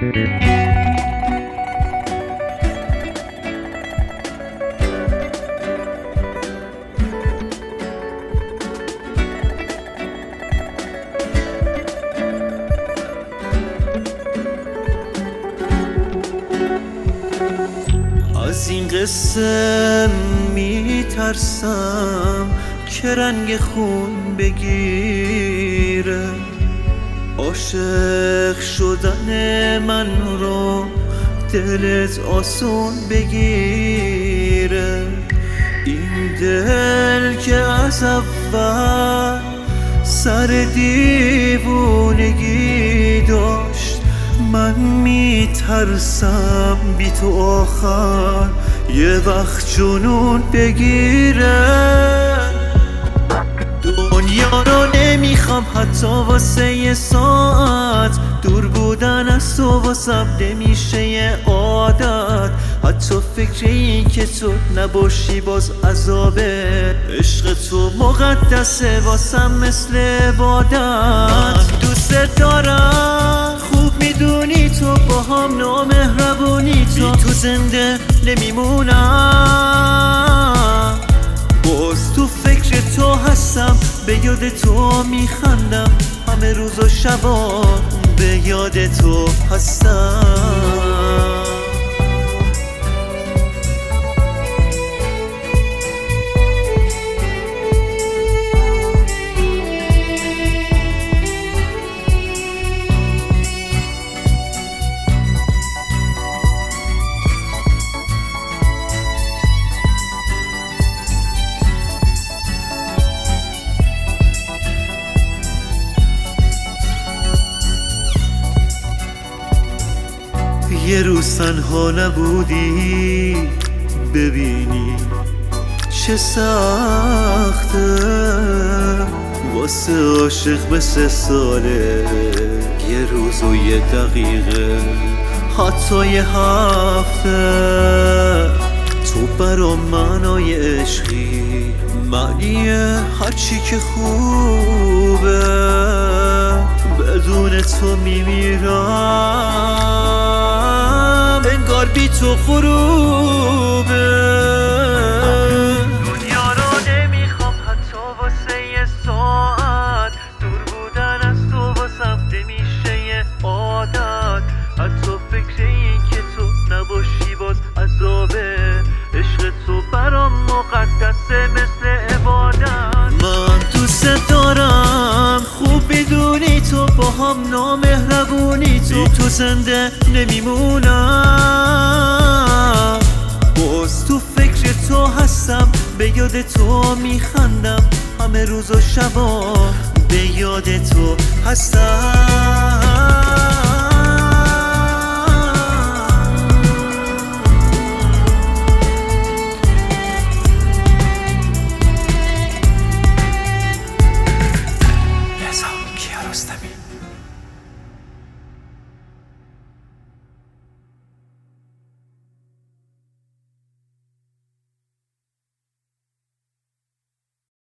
از این قصه میترسم که رنگ خون بگیره، عاشق شدن من رو دلت آسون بگیره. این دل که از اول سر دیوونگی داشت، من میترسم بی تو آخر یه وقت جنون بگیره. دنیا رو نمیخوام حتی واسه یه ساعت، دور بودن از تو واسم نمیشه یه عادت. حتی فکر این که تو نباشی باز عذابه، عشق تو مقدسه واسم مثل عبادت. من دوست دارم، خوب میدونی تو با هم نامهربونی، تو زنده نمیمونم. باز تو فکر تو هستم، به یاد تو میخندم، همه روز و شبا به یاد تو هستم. یه روز تنها نبودی، ببینی چه سخته واسه عاشق به 3 ساله. یه روز و یه دقیقه، حتی یه هفته، تو برا منای عشقی معنیه هرچی که خوبه. بدون تو میمیرم، انگار بی تو غروبه. دنیا رو نمیخوام حتی واسه یه ساعت، دور بودن از تو واسم نمیشه یه عادت. حتی فکر این که تو نباشی باز عذابه، عشق تو برام مقدسه مثل عبادت. من دوست دارم، خوب بدونی تو با هم نامهربونی، تو زنده نمیمونم. باز تو فکر تو هستم، به یاد تو میخندم، همه روز و شبا به یاد تو هستم.